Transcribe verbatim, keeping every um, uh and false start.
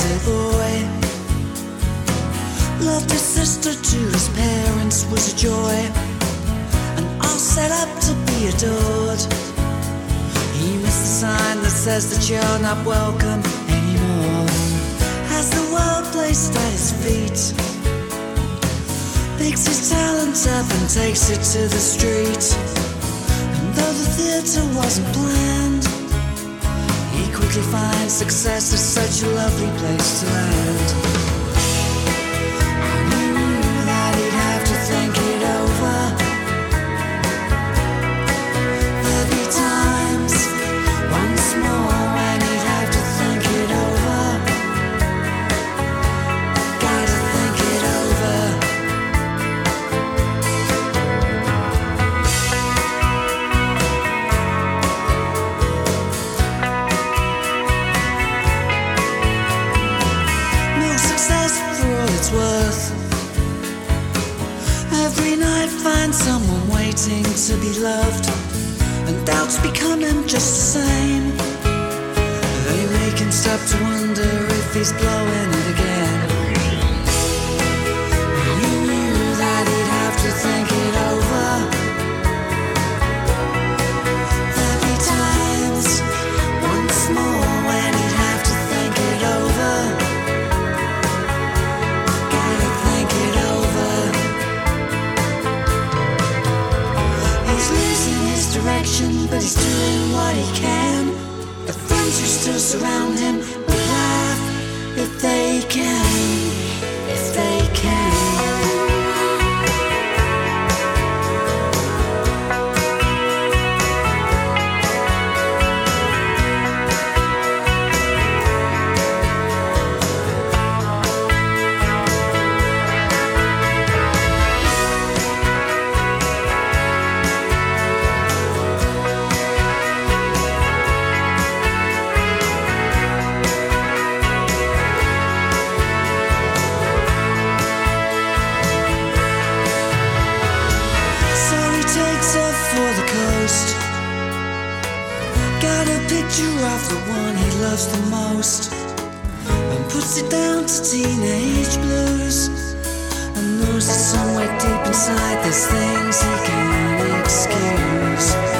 little boy. Loved his sister to his parents was a joy, and all set up to be adored. He missed the sign that says that you're not welcome anymore. As the world placed at his feet, picks his talent up and takes it to the street. And though the theatre wasn't planned, he quickly finds success is such a lovely place to land. And he knew that he'd have to think it over. There'd be times once more when he'd have to think it over. Gotta think it over. Worth. Every night find someone waiting to be loved, and doubts become him just the same. They make him stop to wonder if he's blowing it again. He knew that he'd have to think it over. There'd be times once more when he'd have to think it over. Direction, but he's doing what he can. The friends who still surround him will laugh if they can, if they can. Of the one he loves the most, and puts it down to teenage blues, and knows that somewhere deep inside there's things he can't excuse.